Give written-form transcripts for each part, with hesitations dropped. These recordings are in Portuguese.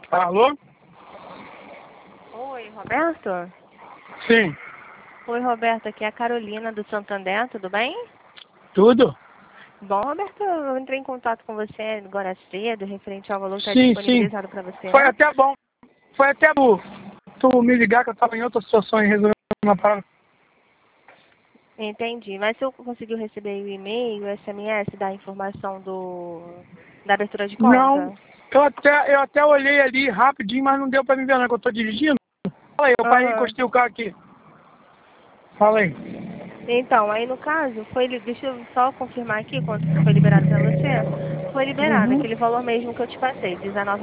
Alô? Oi, Roberto? Sim. Oi, Roberto, aqui é a Carolina do Santander, tudo bem? Tudo? Bom, Roberto, eu entrei em contato com você agora cedo, referente ao valor que está Sim, sim. disponibilizado para você. Foi até bom. Foi até bom tu me ligar que eu estava em outra situação e resolvendo uma parada. Entendi, mas você conseguiu receber o e-mail, o SMS da informação da abertura de Não, conta? eu até olhei ali rapidinho, mas não deu para me ver não, que eu estou dirigindo. Fala aí, eu parei e Aham. encostei o carro aqui. Fala aí. Então, aí no caso, deixa eu só confirmar aqui quanto que foi liberado para você. Foi liberado Uhum. aquele valor mesmo que eu te passei,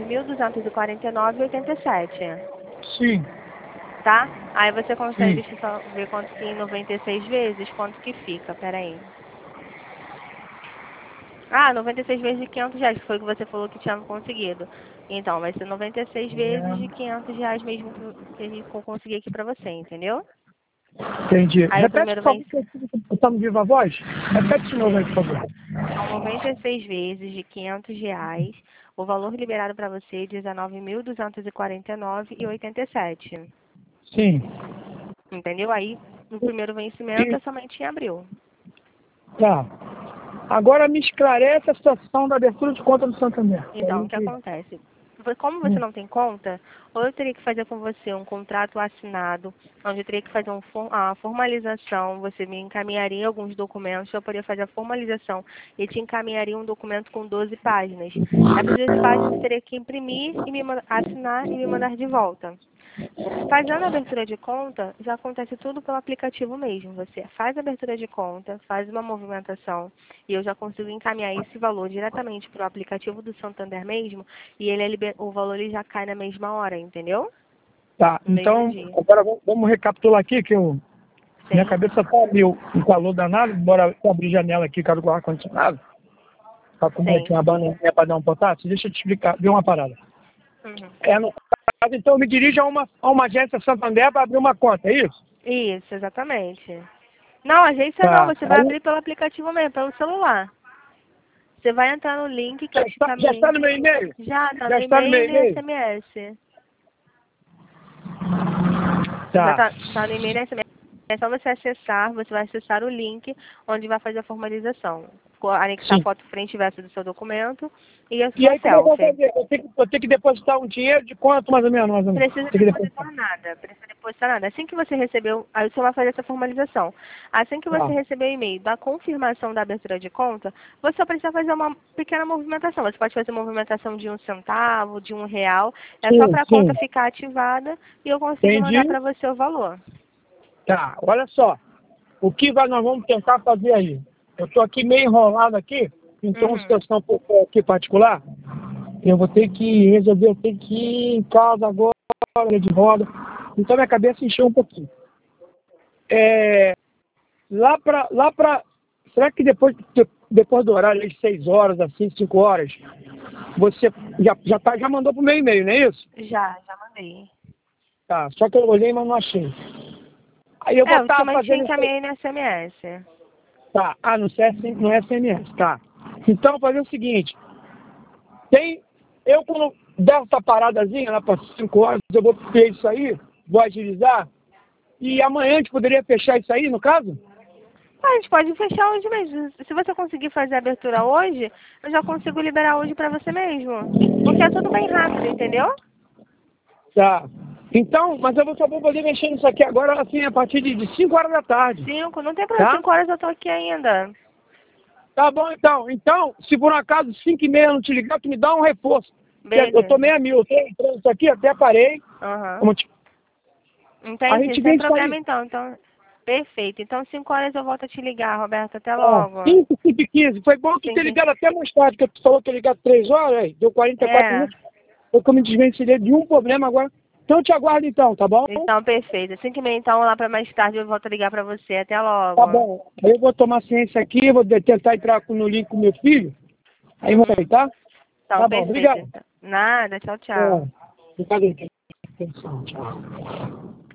19.249,87. Sim, Tá? Aí você consegue, sim. deixa eu só ver quanto que em 96 vezes, quanto que fica, peraí. Ah, 96 vezes de R$ 500, que foi o que você falou que tinha conseguido. Então, vai ser 96 vezes de R$ 500 mesmo que a gente conseguir aqui pra você, entendeu? Entendi. Aí o Repete, primeiro por favor, vem, que eu estou no viva voz. Repete de novo aí, por favor. são 96 vezes de R$ 500, o valor liberado para você é 19.249,87. Sim. Entendeu? Aí, no primeiro vencimento E, é somente em abril. tá. Agora me esclarece a situação da abertura de conta do Santander. Que Então, aí o que que... acontece? Como você não tem conta, ou eu teria que fazer com você um contrato assinado, onde eu teria que fazer a formalização, você me encaminharia alguns documentos, eu poderia fazer a formalização e te encaminharia um documento com 12 páginas. Essas 12 páginas você teria que imprimir e assinar e me mandar de volta. Fazendo a abertura de conta, já acontece tudo pelo aplicativo mesmo. Você faz a abertura de conta, faz uma movimentação e eu já consigo encaminhar esse valor diretamente para o aplicativo do Santander mesmo e o valor ele já cai na mesma hora, entendeu? Tá, No mesmo então, dia. agora vamos recapitular aqui, que minha Sim, cabeça tá meio um calor danado, bora abrir janela aqui, cara, com o ar-condicionado, pra comer aqui sim. uma bananinha pra dar um potássio. Deixa eu te explicar, ver uma parada. Uhum. No caso, então, eu me dirijo a uma agência Santander para abrir uma conta, é isso? Isso, exatamente. Não, agência não, Tá, você vai aí abrir pelo aplicativo mesmo, pelo celular. Você vai entrar no link que já eu te está, já está encaminhei. no meu e-mail? Já, tá no Já está no e-mail meu e no e-mail? SMS. Já Tá, tá no e-mail e SMS. É só você acessar, você vai acessar o link onde vai fazer a formalização. Anexar a sim. foto frente e verso do seu documento e a E sua aí, como é que eu vou selfie. fazer? Eu tenho que depositar um dinheiro de quanto, mais ou menos, mais ou menos? Precisa Tem que depositar. depositar nada, precisa depositar nada. Assim que você recebeu, aí você vai fazer essa formalização. Assim que você Tá. receber o e-mail da confirmação da abertura de conta, você só precisa fazer uma pequena movimentação. Você pode fazer movimentação de 1 centavo, de R$ 1. É só Sim, para a conta sim. ficar ativada e eu conseguir mandar Entendi. para você o valor. Tá, olha só. O que nós vamos tentar fazer aí? Eu estou aqui meio enrolado aqui, então uma Uhum. situação um pouco aqui particular. Eu vou ter que resolver, eu tenho que ir em casa agora, de roda. Então minha cabeça encheu um pouquinho. É, lá pra, será que depois do horário, às 6 horas, assim, 5 horas, você já mandou pro meu e-mail, não é isso? Já mandei. Tá, só que eu olhei, mas não achei. Aí eu vou Eu estar também te fazendo isso aí. encaminhei no SMS. Tá, no SMS, tá. Então, vou fazer o seguinte, quando der essa paradazinha lá para 5 horas, eu vou ter isso aí, vou agilizar, e amanhã a gente poderia fechar isso aí, no caso? Ah, a gente pode fechar hoje mesmo. Se você conseguir fazer a abertura hoje, eu já consigo liberar hoje pra você mesmo. Porque é tudo bem rápido, entendeu? Tá. Então, mas só vou poder mexer nisso aqui agora, assim, a partir de 5 horas da tarde, 5, não tem problema. tá? 5 horas eu tô aqui ainda. Tá bom, então. Então, se por um acaso 5h30 eu não te ligar, tu me dá um reforço. Eu tô Beleza. meio a mil, eu tô entrando isso aqui, até parei. Aham. Como a Entendi, gente vê sem isso problema aí. então. Então, perfeito. Então, 5 horas eu volto a te ligar, Roberto. Até Ó, logo. 5, 5 e 15. Foi bom tu ter 5. ligado até mais tarde, porque tu falou que ia ligar 3 horas, aí. Deu 44 É. minutos. Foi que eu me desvencilhei de um problema agora. Então eu te aguardo então, tá bom? Então, perfeito. 5h30, então, lá pra mais tarde eu volto a ligar pra você. Até Tá logo. bom. Aí eu vou tomar ciência aqui, vou tentar entrar no link com meu filho. Aí vamos aí, Uhum. tá? Então, Tá bom, perfeito. obrigado. Então. Nada. Tchau, É, tchau. obrigado. Atenção, tchau.